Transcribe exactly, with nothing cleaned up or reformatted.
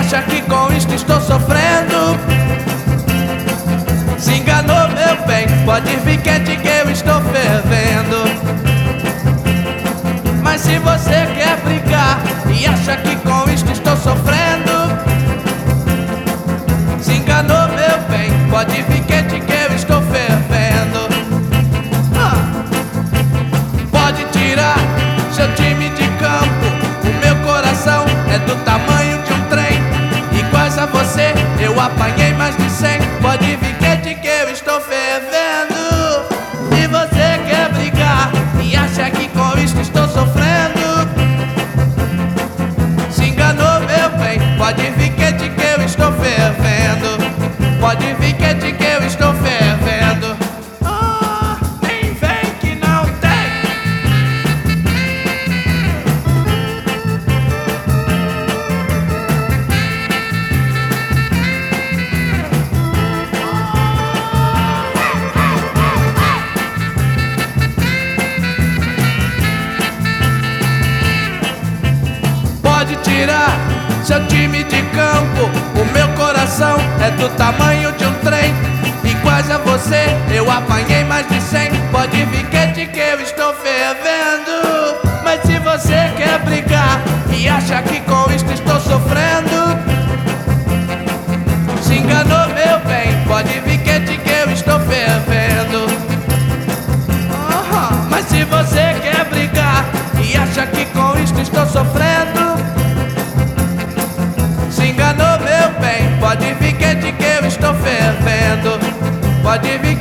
acha que com isto estou sofrendo. Se enganou, meu bem, pode vir quente que eu estou fervendo. Mas se você quer brigar e acha que com isto estou sofrendo, se enganou, meu bem, pode vir quente que eu estou fervendo. ah. Pode tirar seu time de campo, o meu coração é do tamanho de um trem. Iguais a você, eu apanhei mais de cem. Pode vir quente que eu estou fervendo. Se você quer brigar e acha que com isto estou sofrendo, se enganou, meu bem, pode vir quente que eu estou fervendo. Pode vir quente que eu estou fervendo. Ah, nem vem que não tem. Pode tirar seu time de campo, o meu coração é do tamanho de um trem. Iguais a você, eu apanhei mais de cem. Pode vir quente que eu estou fervendo. Mas se você quer brigar e acha que com isto estou sofrendo, se enganou, meu bem, pode vir quente que eu estou fervendo. Aham. Mas se você quer brigar e acha que com isto estou sofrendo, se enganou, meu bem, pode vir quente que eu estou fervendo. Pode vir